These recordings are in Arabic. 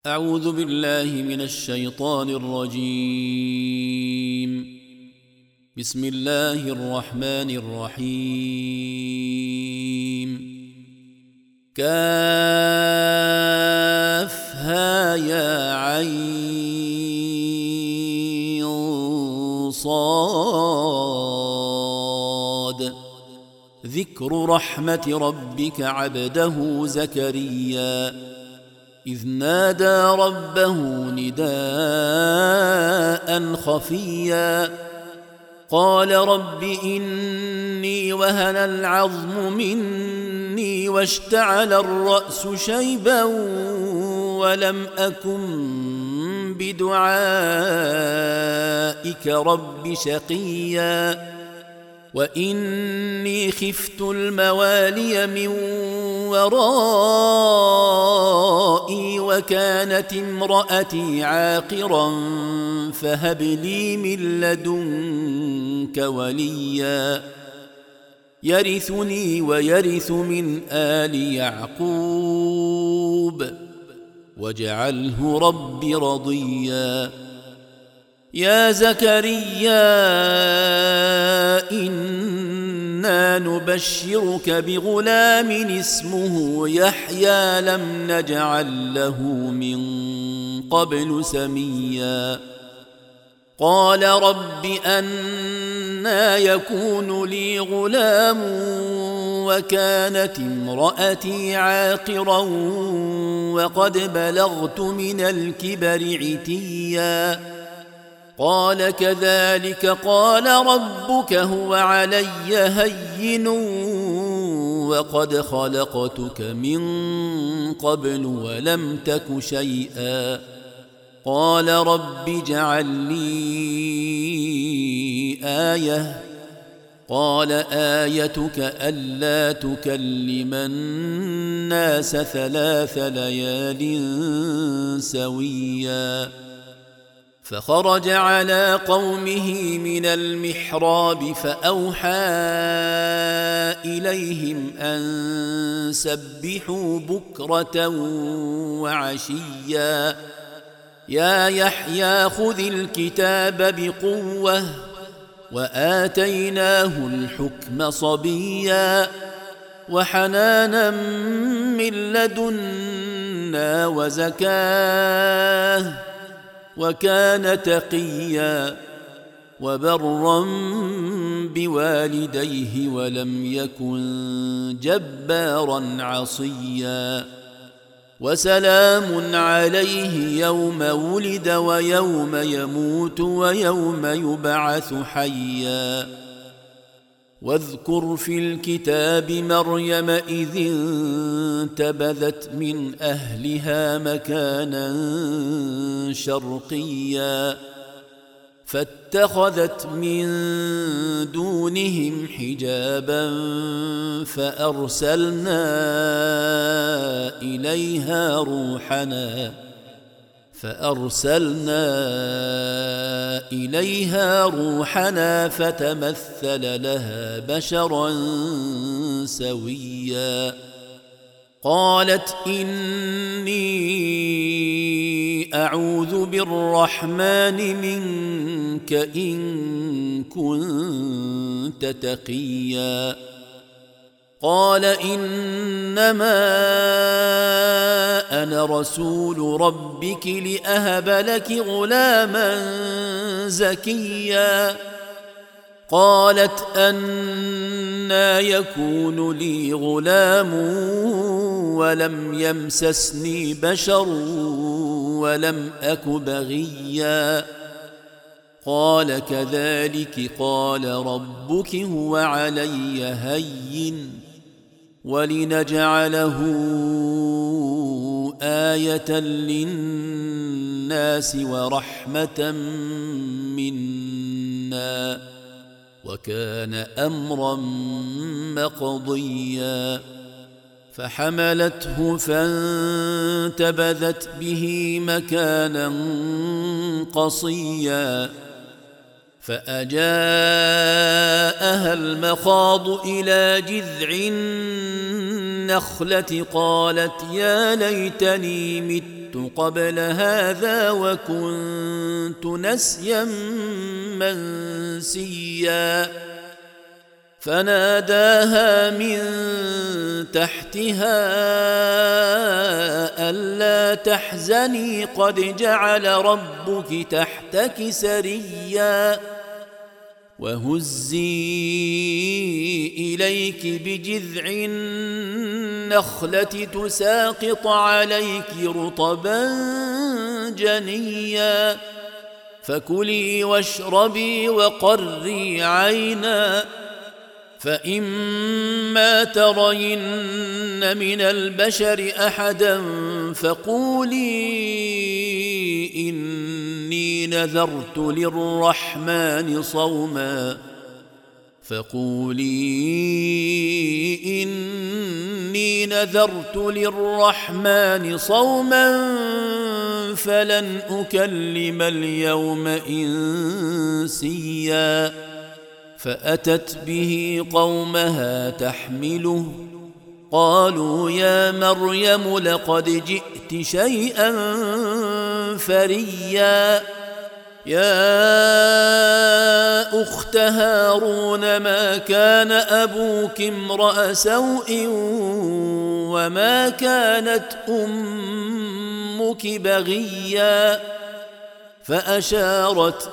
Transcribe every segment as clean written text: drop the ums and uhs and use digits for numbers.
أعوذ بالله من الشيطان الرجيم. بسم الله الرحمن الرحيم. كافها يا عين صاد. ذكر رحمة ربك عبده زكريا إذ نادى ربه نداء خفيا قال رب إني وهن العظم مني واشتعل الرأس شيبا ولم أكن بدعائك رب شقيا وإني خفت الموالي من ورائي وكانت امرأتي عاقرا فهب لي من لدنك وليا يرثني ويرث من آل يعقوب واجعله رب رضيا. يا زكريا إنا نبشرك بغلام اسمه يحيى لم نجعل له من قبل سميا قال رب أنى يكون لي غلام وكانت امرأتي عاقرا وقد بلغت من الكبر عتيا قال كذلك قال ربك هو علي هين وقد خلقتك من قبل ولم تك شيئا قال رب اجعل لي آية قال آيتك ألا تكلم الناس 3 ليال سويا فخرج على قومه من المحراب فأوحى إليهم أن سبحوا بكرة وعشيا يا يحيى خذ الكتاب بقوة وآتيناه الحكم صبيا وحنانا من لدنا وزكاه وكان تقيا وبرا بوالديه ولم يكن جبارا عصيا وسلام عليه يوم ولد ويوم يموت ويوم يبعث حيا واذكر في الكتاب مريم إذ انتبذت من أهلها مكانا شرقيا فاتخذت من دونهم حجابا فأرسلنا إليها روحنا فتمثل لها بشرا سويا قالت إني أعوذ بالرحمن منك إن كنت تقيا قال إنما أنا رسول ربك لأهب لك غلاما زكيا قالت أنى يكون لي غلام ولم يمسسني بشر ولم أك بغيا قال كذلك قال ربك هو علي هين ولنجعله آية للناس ورحمة منا وكان أمرا مقضيا فحملته فانتبذت به مكانا قصيا فأجاءها المخاض إلى جذع النخلة قالت يا ليتني مت قبل هذا وكنت نسيا منسيا فناداها من تحتها ألا تحزني قد جعل ربك تحتك سريا وهزي إليك بجذع النخلة تساقط عليك رطبا جنيا فكلي واشربي وقري عينا فإما ترين من البشر أحدا فقولي إني نذرت للرحمن صوما فلن أكلم اليوم إنسيا فأتت به قومها تحمله قالوا يا مريم لقد جئت شيئا فريا يا أخت هارون ما كان أبوك امرأ سوء وما كانت أمك بغيا فأشارت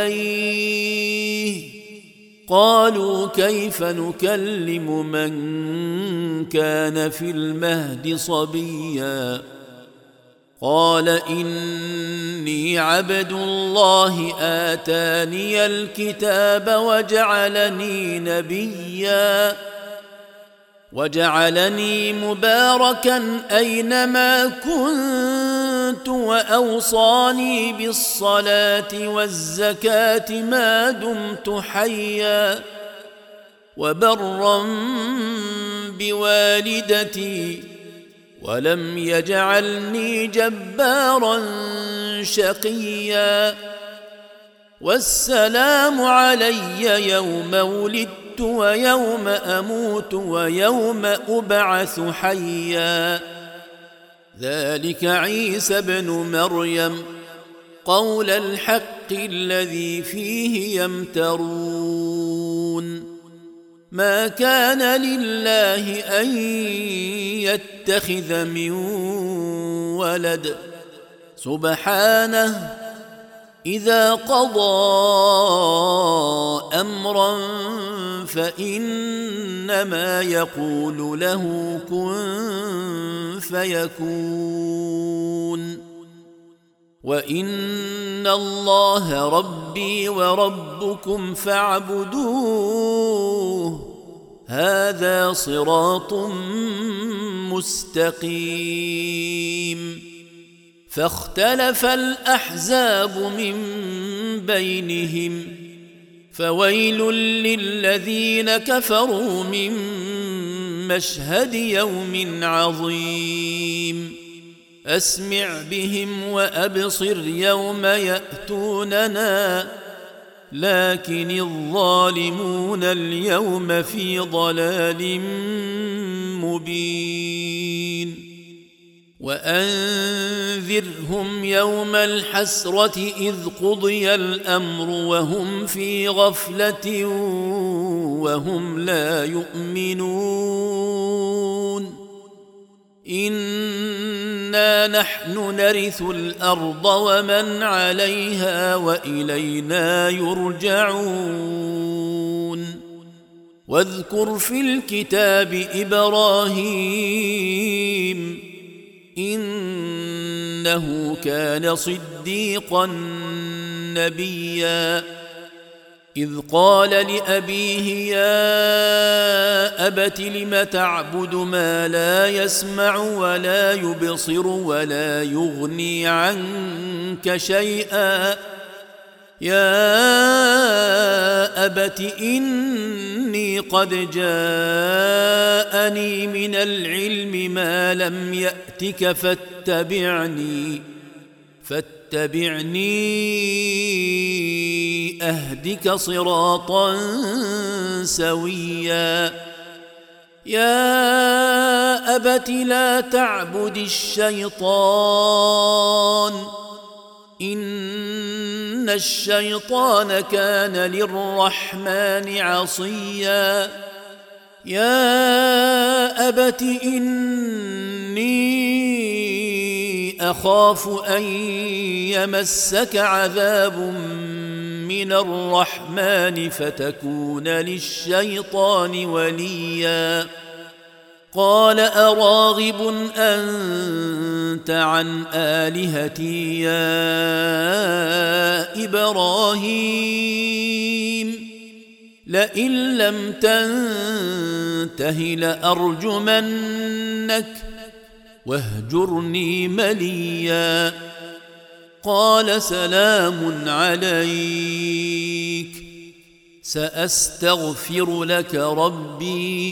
إليه قالوا كيف نكلم من كان في المهد صبيا قال إني عبد الله آتاني الكتاب وجعلني نبيا وجعلني مباركا أينما كنت وأوصاني بالصلاة والزكاة ما دمت حيا وبرا بوالدتي ولم يجعلني جبارا شقيا والسلام علي يوم ولدت ويوم أموت ويوم أبعث حيا ذلك عيسى ابن مريم قول الحق الذي فيه يمترون ما كان لله أن يتخذ من ولد سبحانه إذا قضى أمرا فإنما يقول له كن فيكون وإن الله ربي وربكم فاعبدوه هذا صراط مستقيم فاختلف الأحزاب من بينهم فويل للذين كفروا من مشهد يوم عظيم أسمع بهم وأبصر يوم يأتوننا لكن الظالمون اليوم في ضلال مبين وأنذرهم يوم الحسرة إذ قضي الأمر وهم في غفلة وهم لا يؤمنون إنا نحن نرث الأرض ومن عليها وإلينا يرجعون واذكر في الكتاب إبراهيم إنه كان صديقا نبيا إذ قال لأبيه يا أبت لم تعبد ما لا يسمع ولا يبصر ولا يغني عنك شيئا يا أبت إني قد جاءني من العلم ما لم يأتك فاتبعني أهدك صراطا سويا يا أبت لا تعبد الشيطان إن الشيطان كان للرحمن عصيا يا أبت إني أخاف أن يمسك عذاب من الرحمن فتكون للشيطان وليا قال أراغب أنت عن آلهتي يا إبراهيم لئن لم تنته لأرجمنك واهجرني مليا قال سلام عليك سأستغفر لك ربي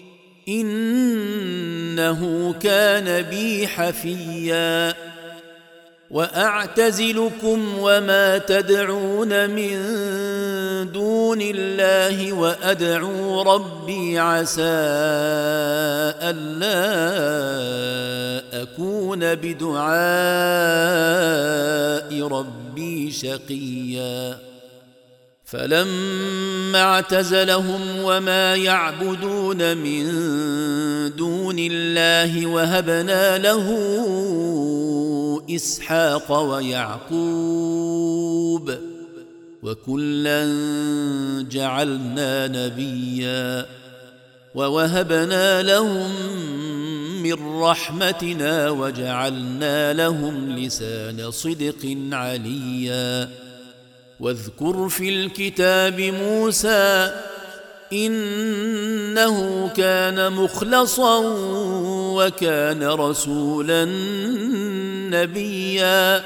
إنه كان بي حفيا وأعتزلكم وما تدعون من دون الله وأدعو ربي عسى ألا أكون بدعاء ربي شقيا فلما اعتزلهم وما يعبدون من دون الله وهبنا له إسحاق ويعقوب وكلا جعلنا نبيا ووهبنا لهم من رحمتنا وجعلنا لهم لسان صدق عليا واذكر في الكتاب موسى إنه كان مخلصا وكان رسولا نبيا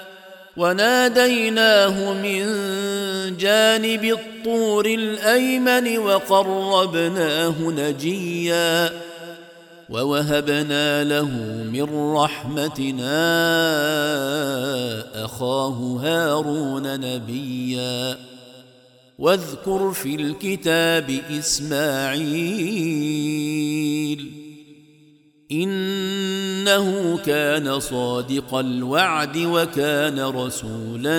وناديناه من جانب الطور الأيمن وقربناه نجيا ووهبنا له من رحمتنا أخاه هارون نبيا واذكر في الكتاب إسماعيل إنه كان صادق الوعد وكان رسولا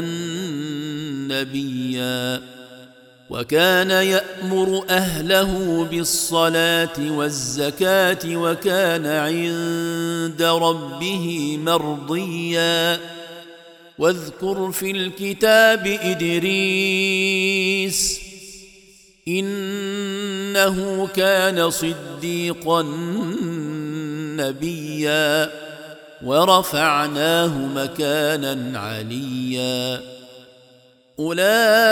نبيا وكان يأمر أهله بالصلاة والزكاة وكان عند ربه مرضيا واذكر في الكتاب إدريس إنه كان صديقا نبيا ورفعناه مكانا عليا أولئك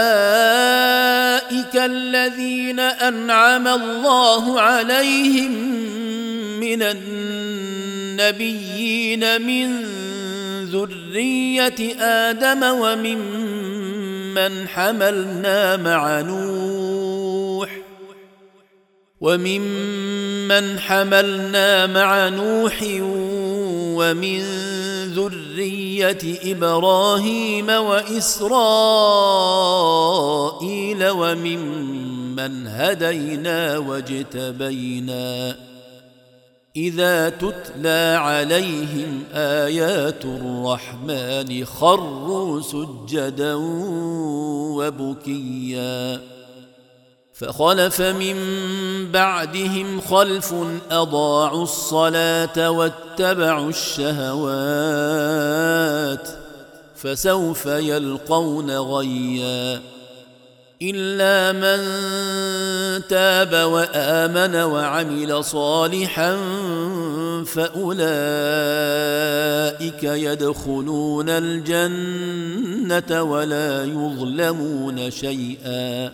الذين أنعم الله عليهم من النبيين من ذرية آدم وممن حملنا مع نوح ومن ذرية إبراهيم وإسرائيل وممن هدينا واجتبينا إذا تتلى عليهم آيات الرحمن خروا سجدا وبكيا فخلف من بعدهم خلف أضاعوا الصلاة واتبعوا الشهوات فسوف يلقون غيا إلا من تاب وآمن وعمل صالحا فأولئك يدخلون الجنة ولا يظلمون شيئا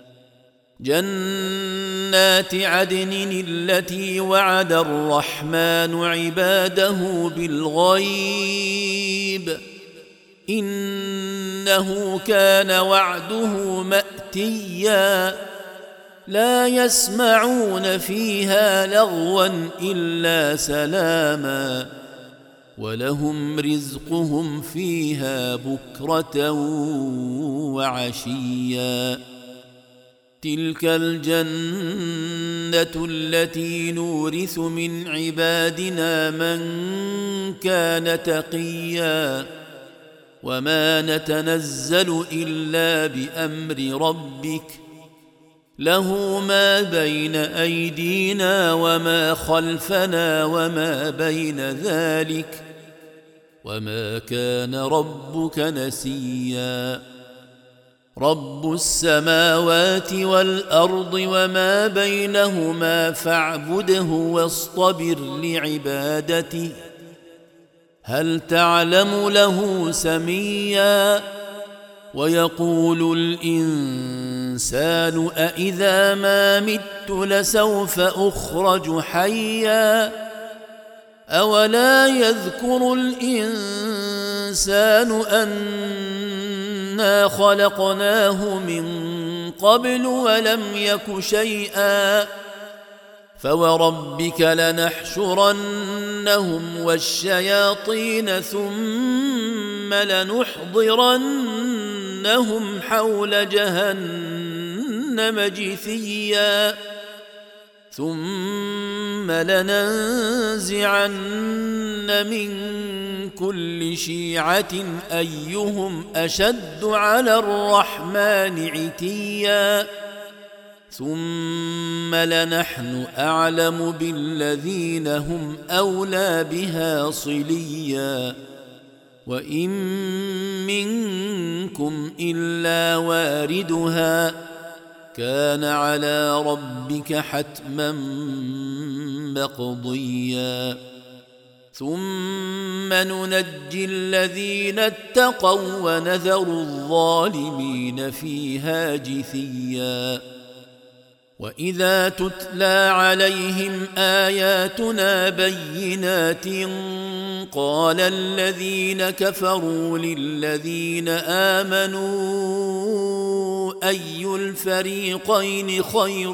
جنات عدن التي وعد الرحمن عباده بالغيب إنه كان وعده مأتيا لا يسمعون فيها لغوا إلا سلاما ولهم رزقهم فيها بكرة وعشيا تلك الجنة التي نورث من عبادنا من كان تقيا وما نتنزل إلا بأمر ربك له ما بين أيدينا وما خلفنا وما بين ذلك وما كان ربك نسيا رب السماوات والأرض وما بينهما فاعبده واصطبر لعبادته هل تعلم له سميا ويقول الإنسان أإذا ما مت لسوف أخرج حيا أولا يذكر الإنسان أنا خلقناه من قبل ولم يك شيئا فوربك لنحشرنهم والشياطين ثم لنحضرنهم حول جهنم جثيا ثم لننزعن من كل شيعة أيهم أشد على الرحمن عتيا ثم لنحن أعلم بالذين هم أولى بها صليا وإن منكم إلا واردها كان على ربك حتما مقضيا ثم ننجي الذين اتقوا ونذر الظالمين فيها جثيا وإذا تتلى عليهم آياتنا بينات قال الذين كفروا للذين آمنوا أي الفريقين خير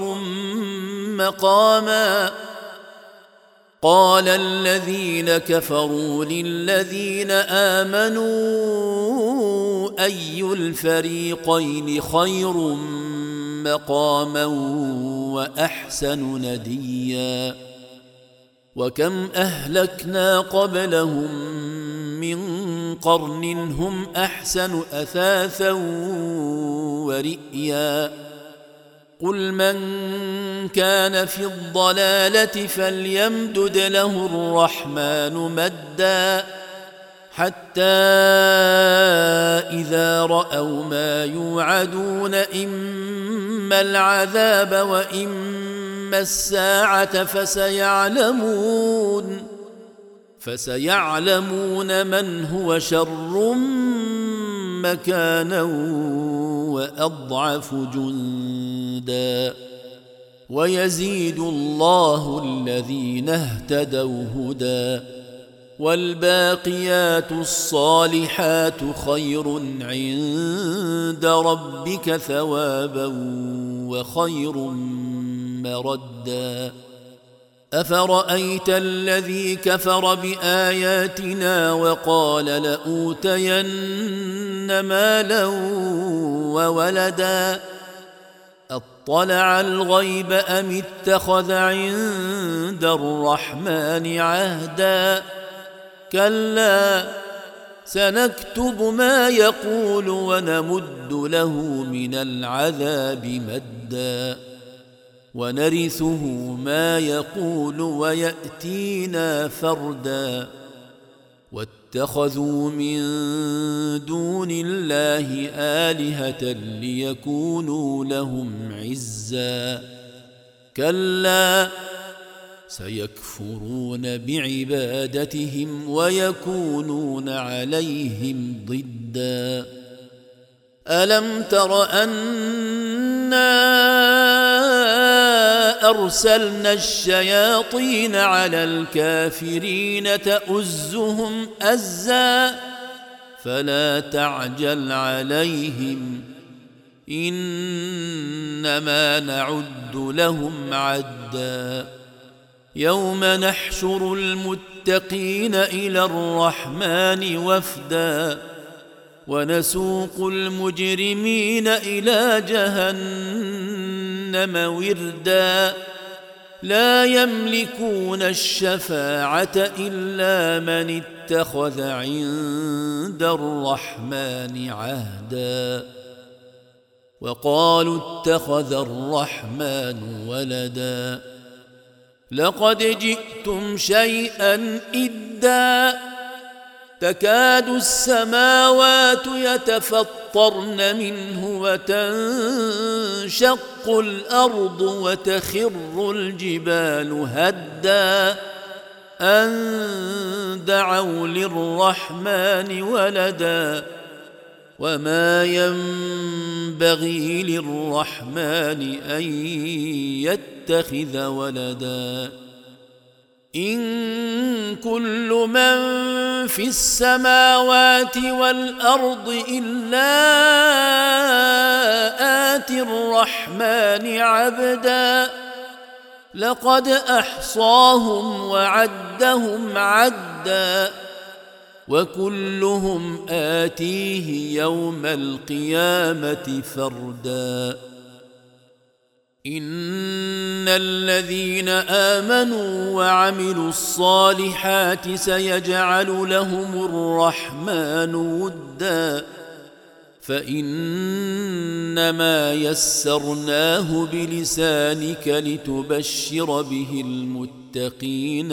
مقاما قال الذين كفروا للذين آمنوا أي الفريقين خير مقاما وأحسن نديا وكم أهلكنا قبلهم من قرن هم أحسن أثاثا ورئيا قل من كان في الضلالة فليمدد له الرحمن مدا حتى إذا رأوا ما يوعدون إما العذاب وإما الساعة فسيعلمون من هو شر مكانا وأضعف جندا ويزيد الله الذين اهتدوا هدى والباقيات الصالحات خير عند ربك ثوابا وخير مردا أفرأيت الذي كفر بآياتنا وقال لأوتين مالا وولدا أطلع الغيب أم اتخذ عند الرحمن عهدا كلا سنكتب ما يقول ونمد له من العذاب مدا ونرثه ما يقول ويأتينا فردا واتخذوا من دون الله آلهة ليكونوا لهم عزا كلا سيكفرون بعبادتهم ويكونون عليهم ضدا ألم تر أنا أرسلنا الشياطين على الكافرين تؤزهم أزا فلا تعجل عليهم إنما نعد لهم عدا يوم نحشر المتقين إلى الرحمن وفدا ونسوق المجرمين إلى جهنم جهنم وردا لا يملكون الشفاعة إلا من اتخذ عند الرحمن عهدا وقالوا اتخذ الرحمن ولدا لقد جئتم شيئا إدا تكاد السماوات يتفطرن منه وتنشق الأرض وتخر الجبال هدا أن دعوا للرحمن ولدا وما ينبغي للرحمن أن يتخذ ولدا إن كل من في السماوات والأرض إلا آتي الرحمن عبدا لقد أحصاهم وعدهم عدا وكلهم آتيه يوم القيامة فردا إن الذين آمنوا وعملوا الصالحات سيجعل لهم الرحمن ودا فإنما يسرناه بلسانك لتبشر به المتقين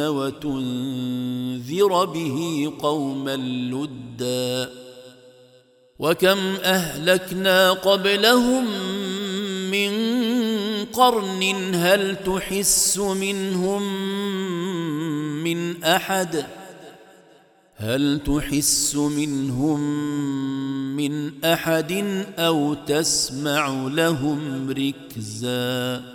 وتنذر به قوما لدا وكم أهلكنا قبلهم من قرن هل تحس منهم من أحد أو تسمع لهم ركزا